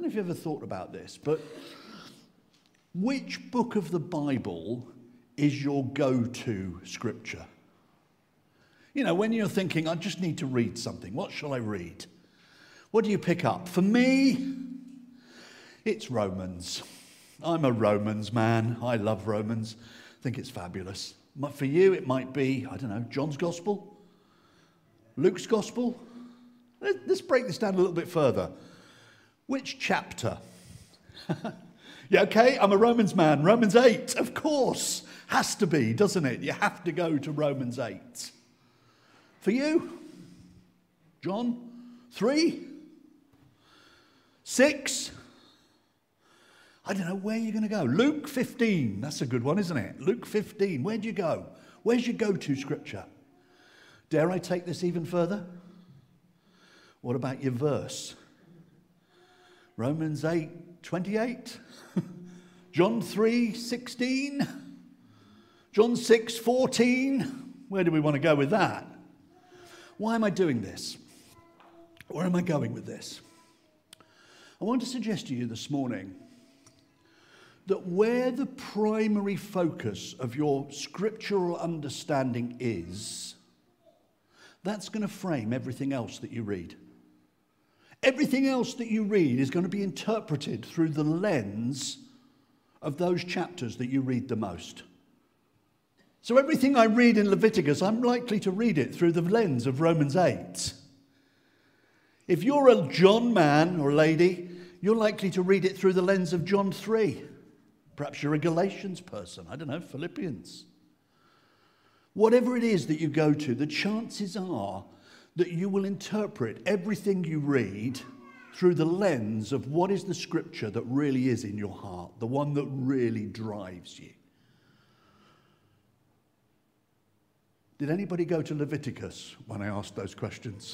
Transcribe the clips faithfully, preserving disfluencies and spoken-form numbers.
if you ever thought about this, but which book of the Bible is your go-to scripture? You know, when you're thinking, I just need to read something, what shall I read? What do you pick up? For me, it's Romans. I'm a Romans man. I love Romans. I think it's fabulous. For you, it might be, I don't know, John's Gospel? Luke's Gospel? Let's break this down a little bit further. Which chapter? Yeah, okay, I'm a Romans man. Romans eight, of course. Has to be, doesn't it? You have to go to Romans eight. For you? John? Three? Six? I don't know where you're going to go. Luke fifteen, that's a good one, isn't it? Luke fifteen, where'd you go? Where's your go-to scripture? Dare I take this even further? What about your verse? Romans eight, twenty-eight? John three, sixteen? John six, fourteen? Where do we want to go with that? Why am I doing this? Where am I going with this? I want to suggest to you this morning that where the primary focus of your scriptural understanding is, that's going to frame everything else that you read. Everything else that you read is going to be interpreted through the lens of those chapters that you read the most. So everything I read in Leviticus, I'm likely to read it through the lens of Romans eight. If you're a John man or lady, you're likely to read it through the lens of John three. Perhaps you're a Galatians person, I don't know, Philippians. Whatever it is that you go to, the chances are that you will interpret everything you read through the lens of what is the scripture that really is in your heart, the one that really drives you. Did anybody go to Leviticus when I asked those questions?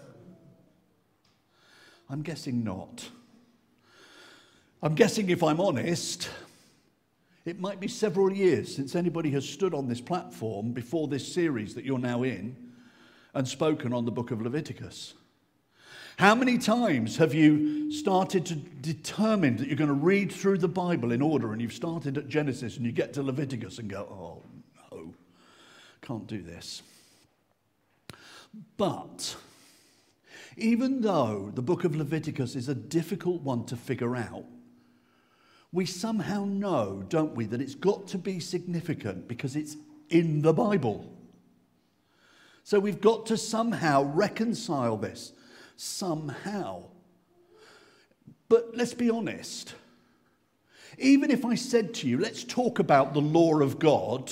I'm guessing not. I'm guessing, if I'm honest, it might be several years since anybody has stood on this platform before this series that you're now in and spoken on the book of Leviticus. How many times have you started to determine that you're going to read through the Bible in order, and you've started at Genesis and you get to Leviticus and go, oh no, can't do this. But even though the book of Leviticus is a difficult one to figure out, we somehow know, don't we, that it's got to be significant because it's in the Bible. So we've got to somehow reconcile this. Somehow. But let's be honest. Even if I said to you, let's talk about the law of God,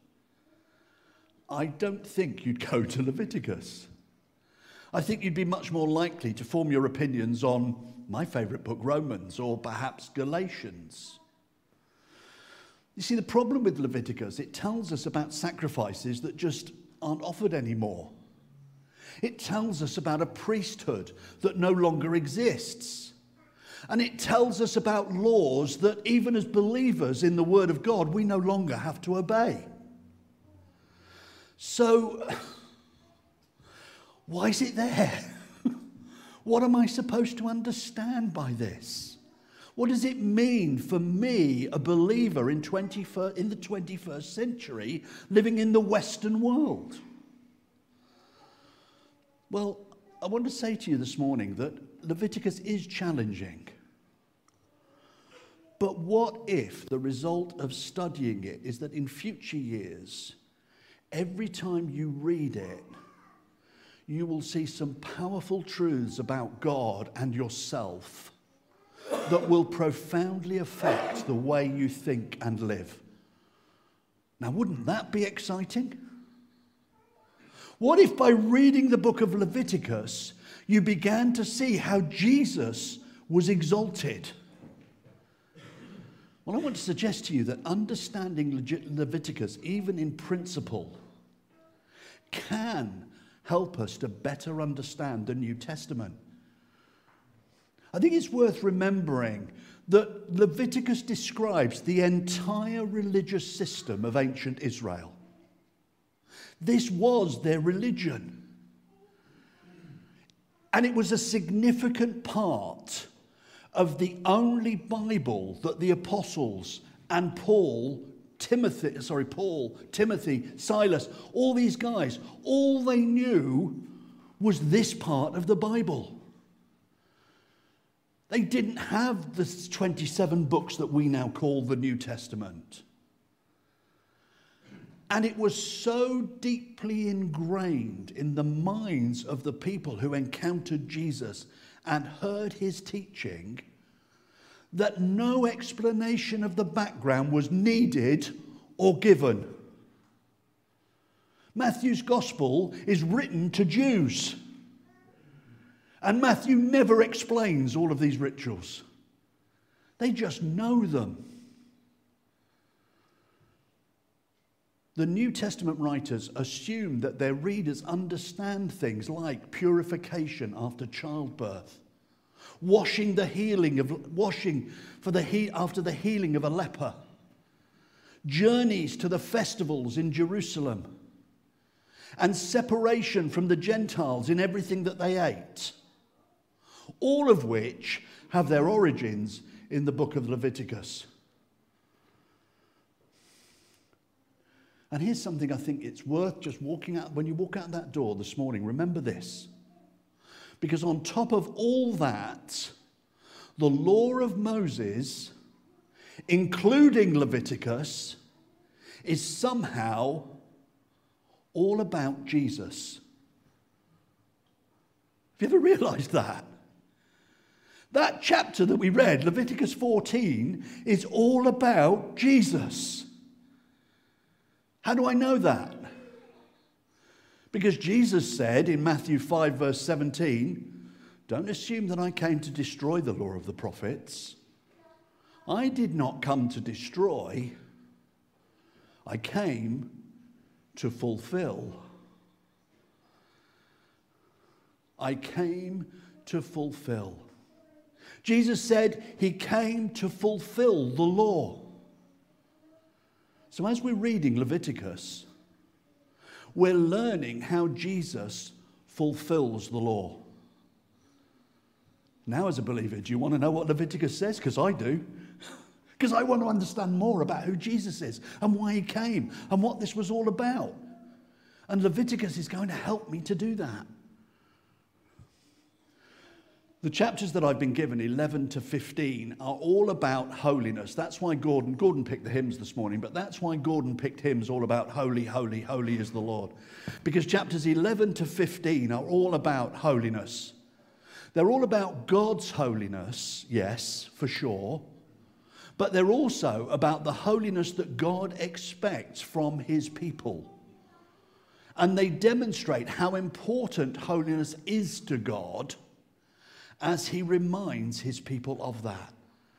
I don't think you'd go to Leviticus. I think you'd be much more likely to form your opinions on my favourite book, Romans, or perhaps Galatians. You see, the problem with Leviticus, it tells us about sacrifices that just aren't offered anymore. It tells us about a priesthood that no longer exists. And it tells us about laws that even as believers in the Word of God, we no longer have to obey. So, why is it there? What am I supposed to understand by this? What does it mean for me, a believer in, twenty-first, in the twenty-first century, living in the Western world? Well, I want to say to you this morning that Leviticus is challenging. But what if the result of studying it is that in future years, every time you read it, you will see some powerful truths about God and yourself that will profoundly affect the way you think and live. Now, wouldn't that be exciting? What if by reading the book of Leviticus, you began to see how Jesus was exalted? Well, I want to suggest to you that understanding Leviticus, even in principle, can help us to better understand the New Testament. I think it's worth remembering that Leviticus describes the entire religious system of ancient Israel. This was their religion. And it was a significant part of the only Bible that the apostles and Paul, Timothy, sorry, Paul, Timothy, Silas, all these guys, all they knew was this part of the Bible. They didn't have the twenty-seven books that we now call the New Testament. And it was so deeply ingrained in the minds of the people who encountered Jesus and heard his teaching that no explanation of the background was needed or given. Matthew's gospel is written to Jews. And Matthew never explains all of these rituals. They just know them. The New Testament writers assume that their readers understand things like purification after childbirth, washing the healing of washing for the he, after the healing of a leper, journeys to the festivals in Jerusalem, and separation from the Gentiles in everything that they ate, all of which have their origins in the book of Leviticus. And here's something I think it's worth just walking out, when you walk out that door this morning, remember this. Because on top of all that, the law of Moses, including Leviticus, is somehow all about Jesus. Have you ever realized that? That chapter that we read, Leviticus fourteen, is all about Jesus. How do I know that? Because Jesus said in Matthew five, verse seventeen, don't assume that I came to destroy the law of the prophets. I did not come to destroy. I came to fulfill. I came to fulfill. Jesus said he came to fulfill the law. So as we're reading Leviticus, we're learning how Jesus fulfills the law. Now as a believer, do you want to know what Leviticus says? Because I do. Because I want to understand more about who Jesus is and why he came and what this was all about. And Leviticus is going to help me to do that. The chapters that I've been given, eleven to fifteen, are all about holiness. That's why Gordon, Gordon picked the hymns this morning, but that's why Gordon picked hymns all about holy, holy, holy is the Lord. Because chapters eleven to fifteen are all about holiness. They're all about God's holiness, yes, for sure. But they're also about the holiness that God expects from his people. And they demonstrate how important holiness is to God as he reminds his people of that.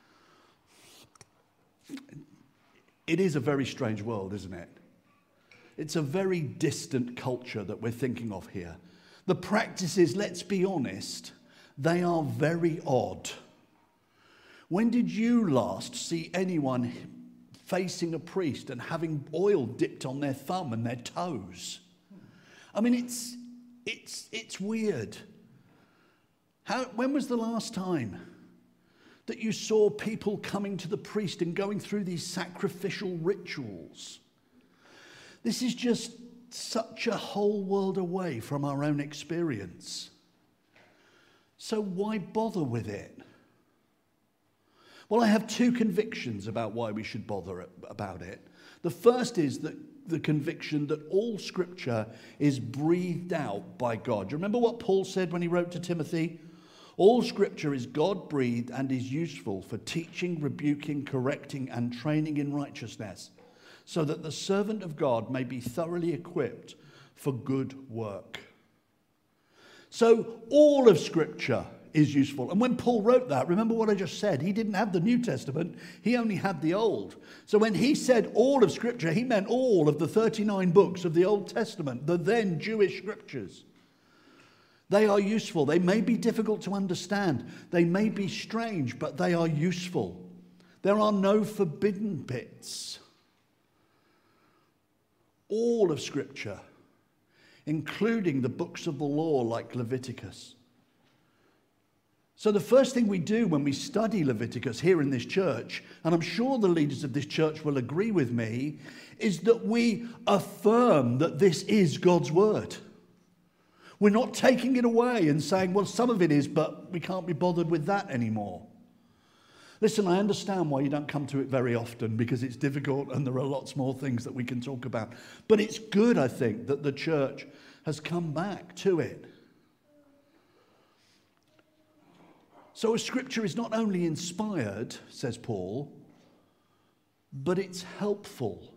It is a very strange world, isn't it? It's a very distant culture that we're thinking of here. The practices, let's be honest, they are very odd. When did you last see anyone facing a priest and having oil dipped on their thumb and their toes? I mean, it's, it's, it's weird. How, when was the last time that you saw people coming to the priest and going through these sacrificial rituals? This is just such a whole world away from our own experience. So why bother with it? Well, I have two convictions about why we should bother about it. The first is that the conviction that all Scripture is breathed out by God. Do you remember what Paul said when he wrote to Timothy? All Scripture is God-breathed and is useful for teaching, rebuking, correcting, and training in righteousness, so that the servant of God may be thoroughly equipped for good work. So all of Scripture is useful. And when Paul wrote that, remember what I just said, he didn't have the New Testament, he only had the Old. So when he said all of Scripture, he meant all of the thirty-nine books of the Old Testament, the then Jewish Scriptures. They are useful. They may be difficult to understand. They may be strange, but they are useful. There are no forbidden bits. All of Scripture, including the books of the law like Leviticus, So the first thing we do when we study Leviticus here in this church, and I'm sure the leaders of this church will agree with me, is that we affirm that this is God's word. We're not taking it away and saying, well, some of it is, but we can't be bothered with that anymore. Listen, I understand why you don't come to it very often, because it's difficult and there are lots more things that we can talk about. But it's good, I think, that the church has come back to it. So a scripture is not only inspired, says Paul, but it's helpful.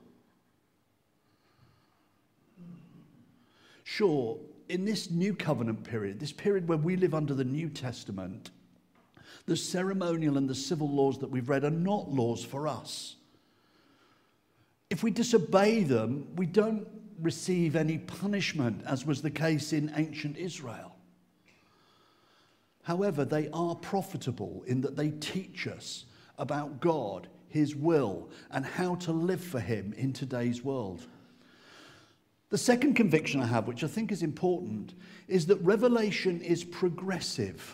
Sure, in this new covenant period, this period where we live under the New Testament, the ceremonial and the civil laws that we've read are not laws for us. If we disobey them, we don't receive any punishment, as was the case in ancient Israel. However, they are profitable in that they teach us about God, his will, and how to live for him in today's world. The second conviction I have, which I think is important, is that revelation is progressive.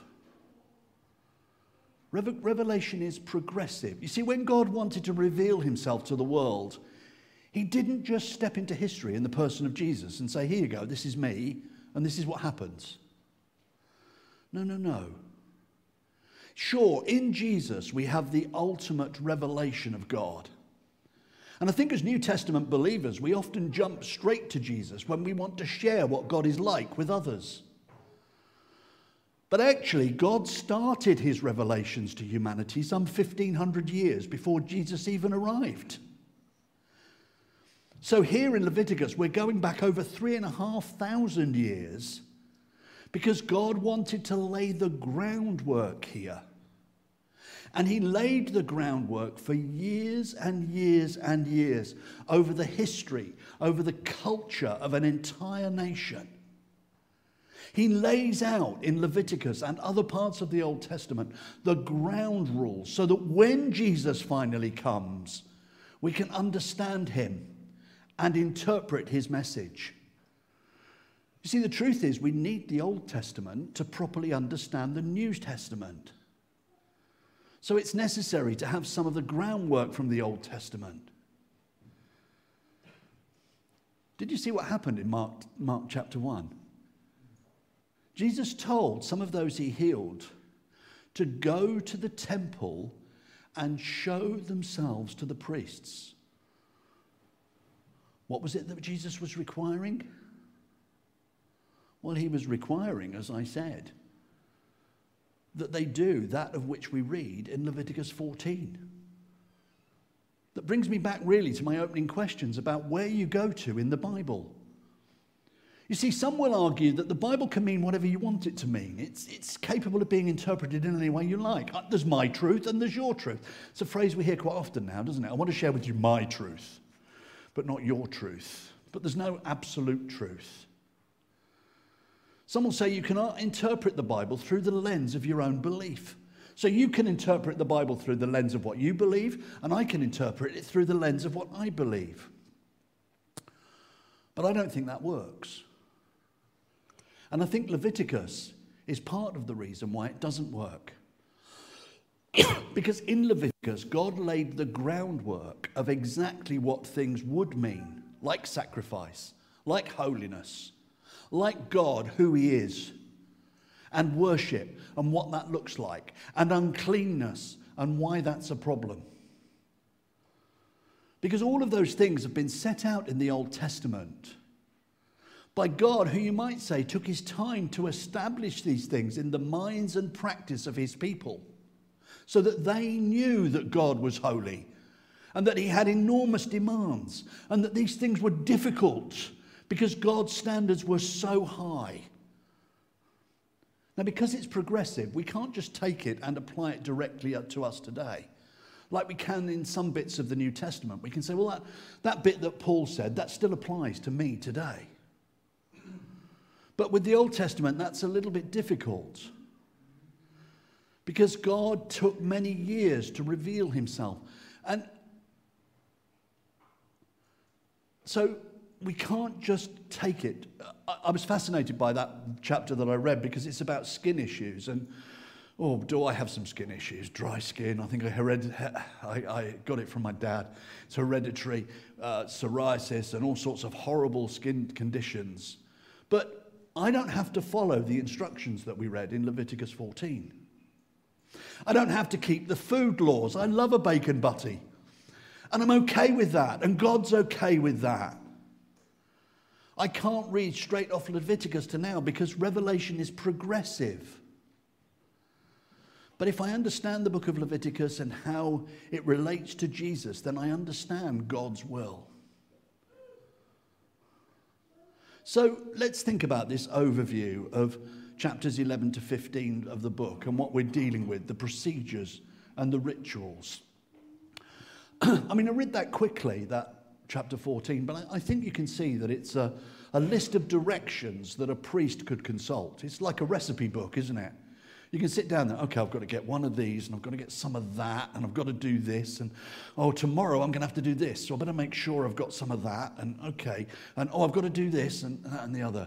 Re- revelation is progressive. You see, when God wanted to reveal himself to the world, he didn't just step into history in the person of Jesus and say, here you go, this is me, and this is what happens. No, no, no. Sure, in Jesus we have the ultimate revelation of God. And I think as New Testament believers, we often jump straight to Jesus when we want to share what God is like with others. But actually, God started his revelations to humanity some fifteen hundred years before Jesus even arrived. So here in Leviticus, we're going back over three and a half thousand years because God wanted to lay the groundwork here. And he laid the groundwork for years and years and years over the history, over the culture of an entire nation. He lays out in Leviticus and other parts of the Old Testament the ground rules so that when Jesus finally comes, we can understand him and interpret his message. You see, the truth is we need the Old Testament to properly understand the New Testament. So it's necessary to have some of the groundwork from the Old Testament. Did you see what happened in Mark, Mark chapter one? Jesus told some of those he healed to go to the temple and show themselves to the priests. What was it that Jesus was requiring? Well, he was requiring, as I said, that they do that of which we read in Leviticus fourteen. That brings me back really to my opening questions about where you go to in the Bible. You see, some will argue that the Bible can mean whatever you want it to mean. It's, it's capable of being interpreted in any way you like. There's my truth and there's your truth. It's a phrase we hear quite often now, doesn't it? I want to share with you my truth, but not your truth. But there's no absolute truth. Some will say you cannot interpret the Bible through the lens of your own belief. So you can interpret the Bible through the lens of what you believe, and I can interpret it through the lens of what I believe. But I don't think that works. And I think Leviticus is part of the reason why it doesn't work. Because in Leviticus, God laid the groundwork of exactly what things would mean, like sacrifice, like holiness, like God, who he is, and worship, and what that looks like, and uncleanness, and why that's a problem. Because all of those things have been set out in the Old Testament by God, who you might say took his time to establish these things in the minds and practice of his people, so that they knew that God was holy, and that he had enormous demands, and that these things were difficult, because God's standards were so high. Now, because it's progressive, we can't just take it and apply it directly to us today, like we can in some bits of the New Testament. We can say, well, that, that bit that Paul said, that still applies to me today. But with the Old Testament, that's a little bit difficult, because God took many years to reveal himself. And so we can't just take it. I was fascinated by that chapter that I read because it's about skin issues. And Oh, do I have some skin issues? Dry skin. I think I, hered- I, I got it from my dad. It's hereditary, uh, psoriasis and all sorts of horrible skin conditions. But I don't have to follow the instructions that we read in Leviticus fourteen. I don't have to keep the food laws. I love a bacon butty. And I'm okay with that. And God's okay with that. I can't read straight off Leviticus to now because Revelation is progressive. But if I understand the book of Leviticus and how it relates to Jesus, then I understand God's will. So let's think about this overview of chapters eleven to fifteen of the book and what we're dealing with, the procedures and the rituals. I mean, I read that quickly, that chapter fourteen, but I, I think you can see that it's a, a list of directions that a priest could consult. It's like a recipe book, isn't it? You can sit down there, okay, I've got to get one of these, and I've got to get some of that, and I've got to do this, and oh, tomorrow I'm going to have to do this, so I better make sure I've got some of that, and okay, and oh, I've got to do this, and that and the other.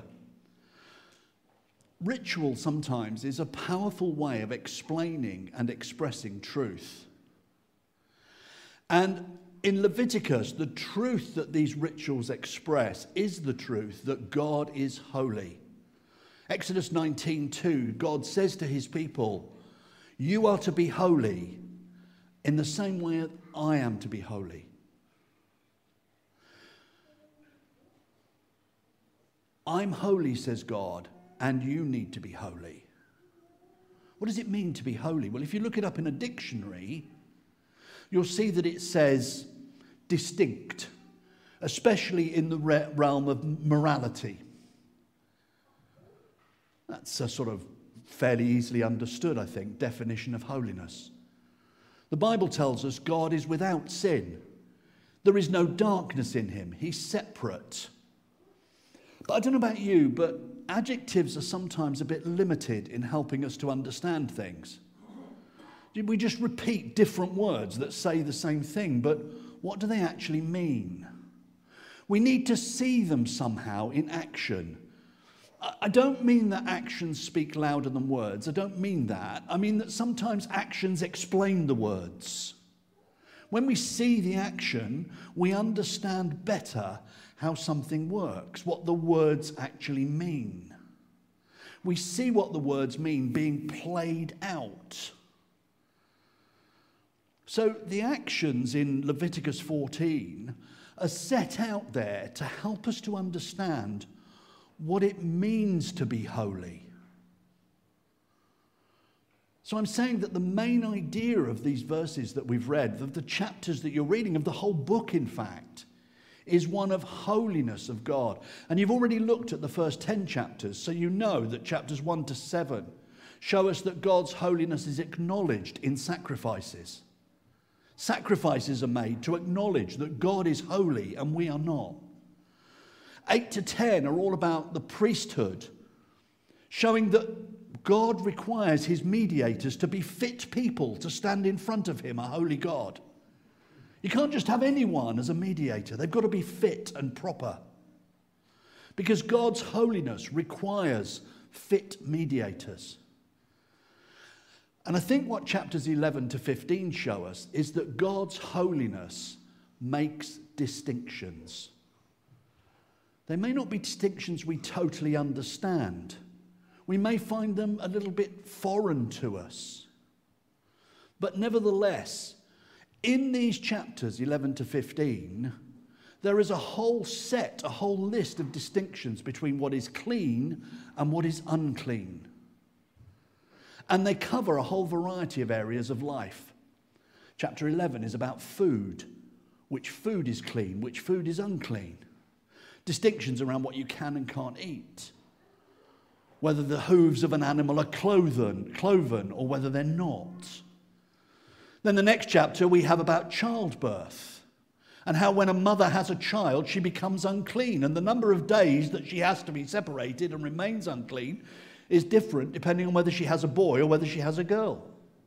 Ritual sometimes is a powerful way of explaining and expressing truth. And in Leviticus, the truth that these rituals express is the truth that God is holy. Exodus nineteen two, God says to his people, you are to be holy in the same way that I am to be holy. I'm holy, says God, and you need to be holy. What does it mean to be holy? Well, if you look it up in a dictionary, you'll see that it says distinct, especially in the realm of morality. That's a sort of fairly easily understood, I think, definition of holiness. The Bible tells us God is without sin. There is no darkness in him. He's separate. But I don't know about you, but adjectives are sometimes a bit limited in helping us to understand things. We just repeat different words that say the same thing, but what do they actually mean? We need to see them somehow in action. I don't mean that actions speak louder than words. I don't mean that. I mean that sometimes actions explain the words. When we see the action, we understand better how something works, what the words actually mean. We see what the words mean being played out. So the actions in Leviticus fourteen are set out there to help us to understand what it means to be holy. So I'm saying that the main idea of these verses that we've read, of the chapters that you're reading, of the whole book, in fact, is one of holiness of God. And you've already looked at the first ten chapters, so you know that chapters one to seven show us that God's holiness is acknowledged in sacrifices. Sacrifices are made to acknowledge that God is holy and we are not. eight to ten are all about the priesthood, showing that God requires his mediators to be fit people to stand in front of him, a holy God. You can't just have anyone as a mediator. They've got to be fit and proper. Because God's holiness requires fit mediators. And I think what chapters eleven to fifteen show us is that God's holiness makes distinctions. They may not be distinctions we totally understand. We may find them a little bit foreign to us. But nevertheless, in these chapters eleven to fifteen, there is a whole set, a whole list of distinctions between what is clean and what is unclean. And they cover a whole variety of areas of life. Chapter eleven is about food. Which food is clean, which food is unclean. Distinctions around what you can and can't eat. Whether the hooves of an animal are cloven, cloven or whether they're not. Then the next chapter we have about childbirth and how when a mother has a child, she becomes unclean. And the number of days that she has to be separated and remains unclean is different depending on whether she has a boy or whether she has a girl.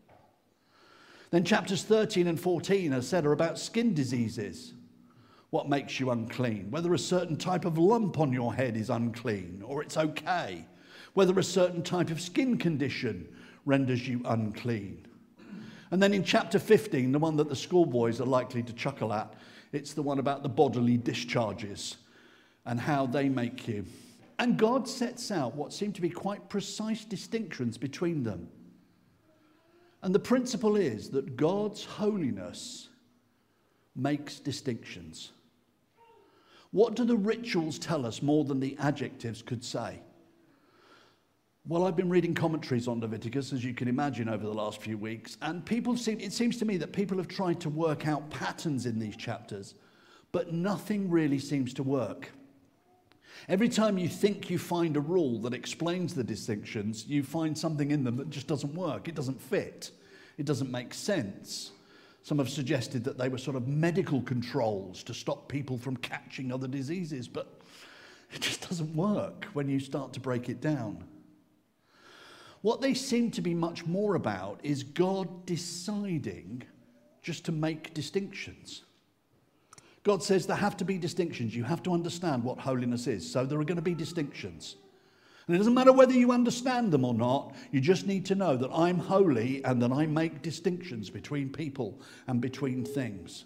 Then chapters thirteen and fourteen, as said, are about skin diseases. What makes you unclean? Whether a certain type of lump on your head is unclean or it's okay. Whether a certain type of skin condition renders you unclean. And then in chapter fifteen, the one that the schoolboys are likely to chuckle at, it's the one about the bodily discharges and how they make you. And God sets out what seem to be quite precise distinctions between them. And the principle is that God's holiness makes distinctions. What do the rituals tell us more than the adjectives could say? Well, I've been reading commentaries on Leviticus, as you can imagine, over the last few weeks, and people seem, it seems to me that people have tried to work out patterns in these chapters, but nothing really seems to work. Every time you think you find a rule that explains the distinctions, you find something in them that just doesn't work. It doesn't fit. It doesn't make sense. Some have suggested that they were sort of medical controls to stop people from catching other diseases, but it just doesn't work when you start to break it down. What they seem to be much more about is God deciding just to make distinctions. God says there have to be distinctions. You have to understand what holiness is. So there are going to be distinctions. And it doesn't matter whether you understand them or not. You just need to know that I'm holy and that I make distinctions between people and between things.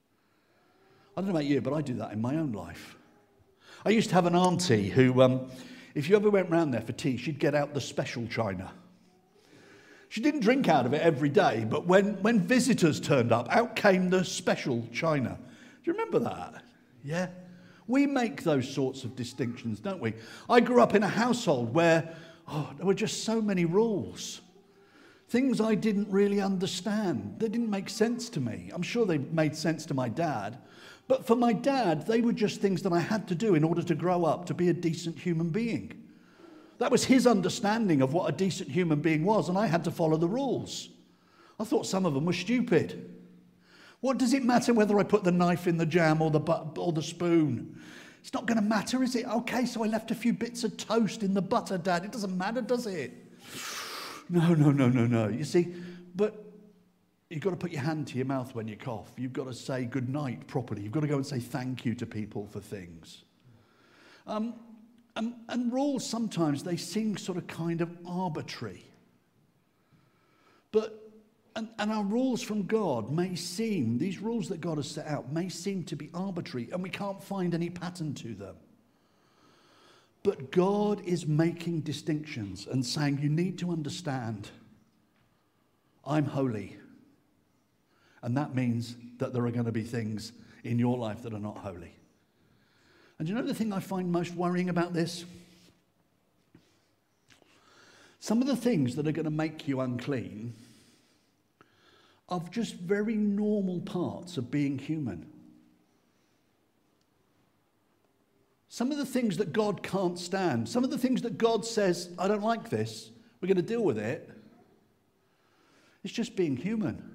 I don't know about you, but I do that in my own life. I used to have an auntie who, um, if you ever went round there for tea, she'd get out the special china. She didn't drink out of it every day, but when, when visitors turned up, out came the special china. Do you remember that? Yeah? We make those sorts of distinctions, don't we? I grew up in a household where, oh, there were just so many rules. Things I didn't really understand. They didn't make sense to me. I'm sure they made sense to my dad. But for my dad, they were just things that I had to do in order to grow up, to be a decent human being. That was his understanding of what a decent human being was, and I had to follow the rules. I thought some of them were stupid. What does it matter whether I put the knife in the jam or the but- or the spoon? It's not going to matter, is it? Okay, so I left a few bits of toast in the butter, Dad. It doesn't matter, does it? No, no, no, no, no. You see, but you've got to put your hand to your mouth when you cough. You've got to say good night properly. You've got to go and say thank you to people for things. Um, and, and rules sometimes, they seem sort of kind of arbitrary. But And, and our rules from God may seem, these rules that God has set out, may seem to be arbitrary, and we can't find any pattern to them. But God is making distinctions and saying, you need to understand, I'm holy. And that means that there are going to be things in your life that are not holy. And you know the thing I find most worrying about this? Some of the things that are going to make you unclean of just very normal parts of being human. Some of the things that God can't stand, some of the things that God says, I don't like this, we're going to deal with it. It's just being human.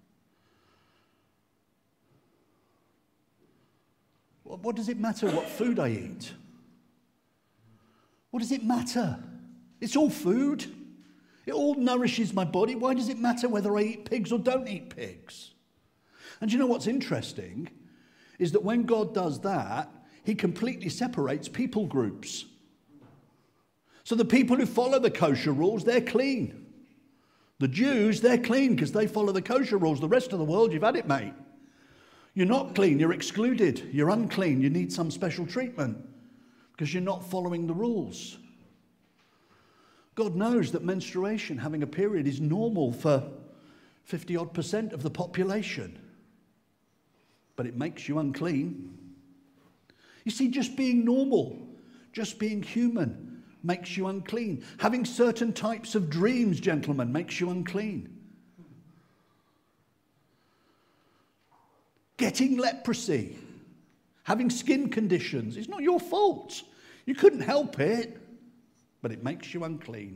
What does it matter what food I eat? What does it matter? It's all food. It all nourishes my body. Why does it matter whether I eat pigs or don't eat pigs? And you know what's interesting is that when God does that, he completely separates people groups. So the people who follow the kosher rules, they're clean. The Jews, they're clean because they follow the kosher rules. The rest of the world, you've had it, mate. You're not clean, you're excluded, you're unclean, you need some special treatment because you're not following the rules. God knows that menstruation, having a period, is normal for fifty odd percent of the population. But it makes you unclean. You see, just being normal, just being human makes you unclean. Having certain types of dreams, gentlemen, makes you unclean. Getting leprosy, having skin conditions, it's not your fault. You couldn't help it. But it makes you unclean.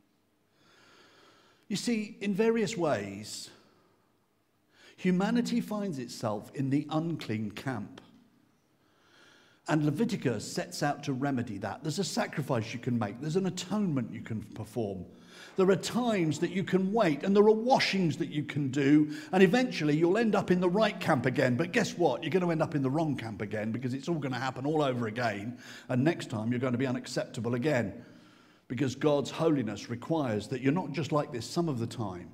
You see, in various ways, humanity finds itself in the unclean camp. And Leviticus sets out to remedy that. There's a sacrifice you can make. There's an atonement you can perform. There are times that you can wait, and there are washings that you can do, and eventually you'll end up in the right camp again. But guess what? You're going to end up in the wrong camp again because it's all going to happen all over again, and next time you're going to be unacceptable again. Because God's holiness requires that you're not just like this some of the time.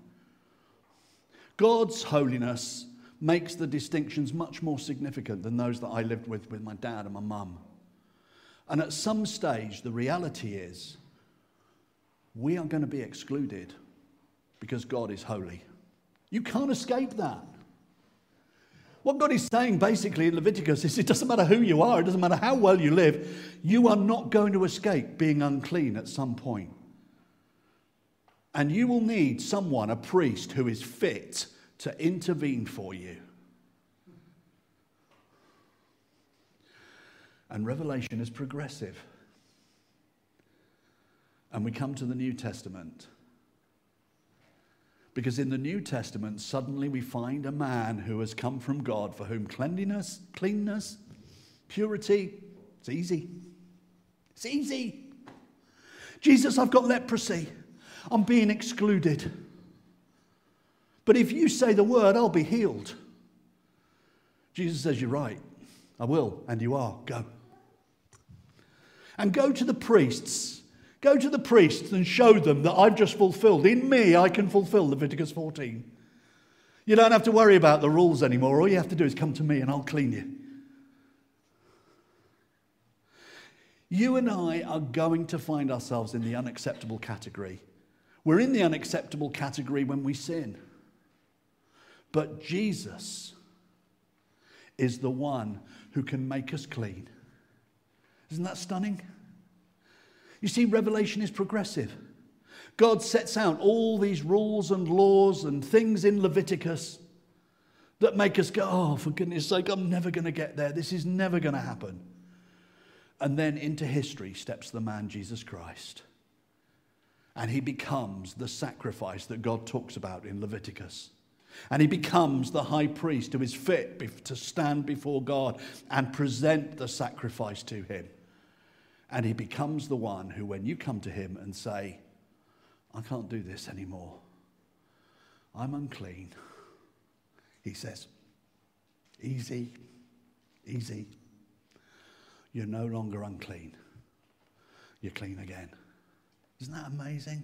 God's holiness makes the distinctions much more significant than those that I lived with with my dad and my mum. And at some stage, the reality is we are going to be excluded because God is holy. You can't escape that. What God is saying basically in Leviticus is it doesn't matter who you are, it doesn't matter how well you live, you are not going to escape being unclean at some point. And you will need someone, a priest, who is fit to intervene for you. And Revelation is progressive. And we come to the New Testament. Because in the New Testament, suddenly we find a man who has come from God for whom cleanliness, cleanness, purity, it's easy. It's easy. Jesus, I've got leprosy. I'm being excluded. But if you say the word, I'll be healed. Jesus says, you're right. I will, and you are. Go. And go to the priests. Go to the priests and show them that I've just fulfilled. In me, I can fulfill Leviticus fourteen. You don't have to worry about the rules anymore. All you have to do is come to me and I'll clean you. You and I are going to find ourselves in the unacceptable category. We're in the unacceptable category when we sin. But Jesus is the one who can make us clean. Isn't that stunning? You see, Revelation is progressive. God sets out all these rules and laws and things in Leviticus that make us go, oh, for goodness sake, I'm never going to get there. This is never going to happen. And then into history steps the man Jesus Christ. And he becomes the sacrifice that God talks about in Leviticus. And he becomes the high priest who is fit to stand before God and present the sacrifice to him. And he becomes the one who, when you come to him and say, I can't do this anymore, I'm unclean, he says, easy, easy. You're no longer unclean. You're clean again. Isn't that amazing?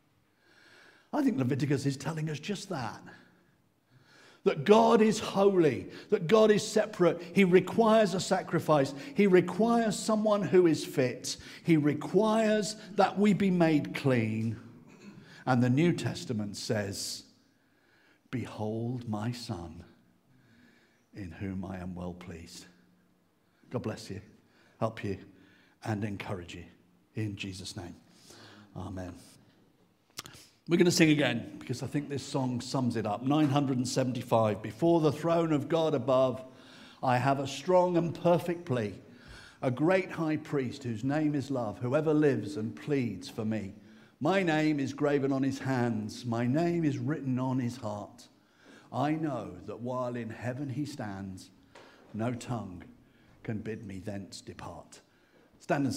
I think Leviticus is telling us just that. That God is holy, that God is separate. He requires a sacrifice. He requires someone who is fit. He requires that we be made clean. And the New Testament says, behold my Son, in whom I am well pleased. God bless you, help you, and encourage you. In Jesus' name, amen. We're going to sing again, because I think this song sums it up. nine hundred seventy-five. Before the throne of God above, I have a strong and perfect plea. A great high priest whose name is love, whoever lives and pleads for me. My name is graven on his hands. My name is written on his heart. I know that while in heaven he stands, no tongue can bid me thence depart. Stand and